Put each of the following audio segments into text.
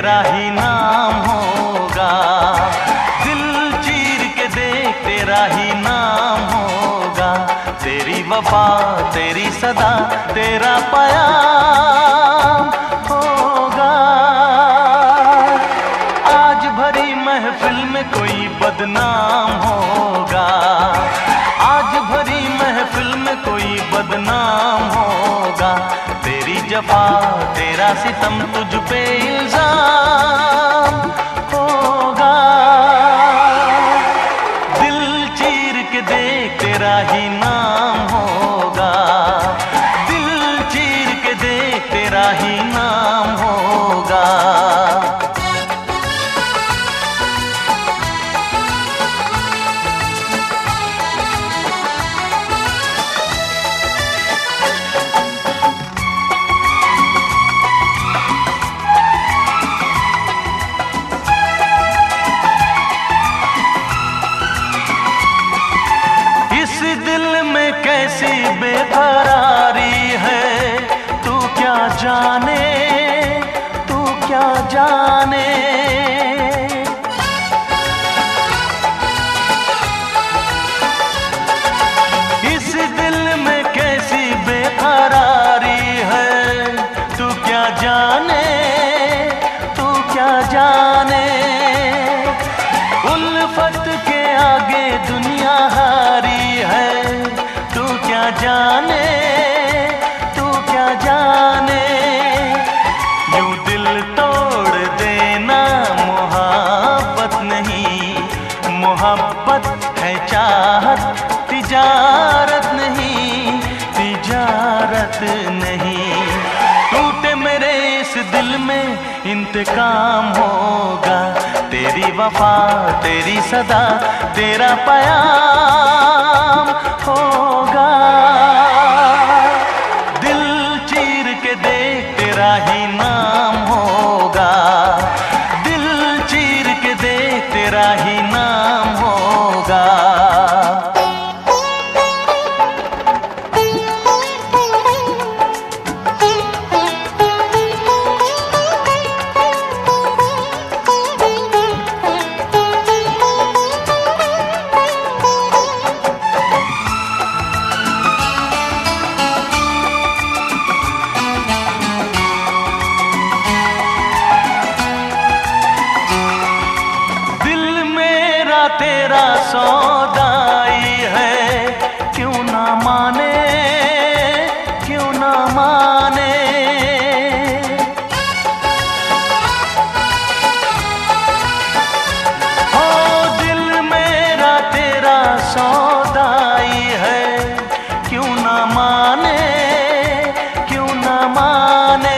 तेरा ही नाम होगा। दिल चीर के देख तेरा ही नाम होगा। तेरी वफा तेरी सदा तेरा प्याम होगा। आज भरी महफिल में कोई बदनाम होगा। आज भरी महफिल में कोई बदनाम होगा। तेरी जफा तेरा सितम तुझ पे इल्जाम होगा। दिल चीर के देख तेरा ही नाम होगा। दिल चीर के देख तेरा ही नाम होगा। दिल में कैसी बेकरारी है, तू क्या जाने, तू क्या जाने। इस दिल में कैसी बेकरारी है, तू क्या जाने, तू क्या जाने। उल्फत के आगे दुनिया हारी है, तू क्या जाने, तू क्या जाने। यूं दिल तोड़ देना मोहब्बत नहीं, मोहब्बत है चाहत तिजारत नहीं, तिजारत नहीं। टूटे मेरे इस दिल में इंतकाम होगा। तेरी वफा तेरी सदा तेरा प्याम होगा। दिल चीर के देख तेरा ही नाम होगा। दिल चीर के देख तेरा ही नाम होगा। तेरा सौदाई है, क्यों ना माने, क्यों ना माने। हो दिल मेरा तेरा सौदाई है, क्यों ना माने, क्यों ना माने।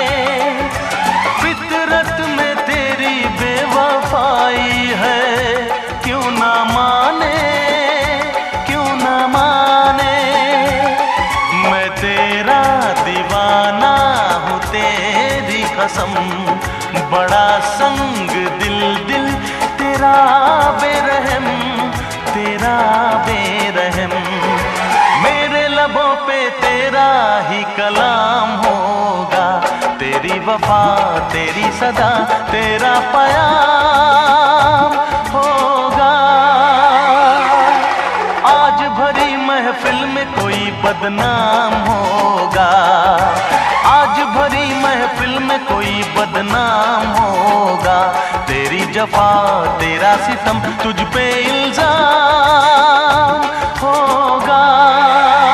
फितरत में तेरी बेवफाई है, क्यों ना माने, क्यों ना माने। मैं तेरा दीवाना हूँ तेरी कसम, बड़ा संग दिल दिल तेरा बेरहम, तेरा बेरहम। मेरे लबों पे तेरा ही कलाम होगा। तेरी वफा तेरी सदा तेरा प्याम होगा। आज भरी महफिल में कोई बदनाम होगा। आज भरी महफिल में कोई बदनाम होगा। तेरी जफा तेरा सितम तुझ पे इल्जाम होगा।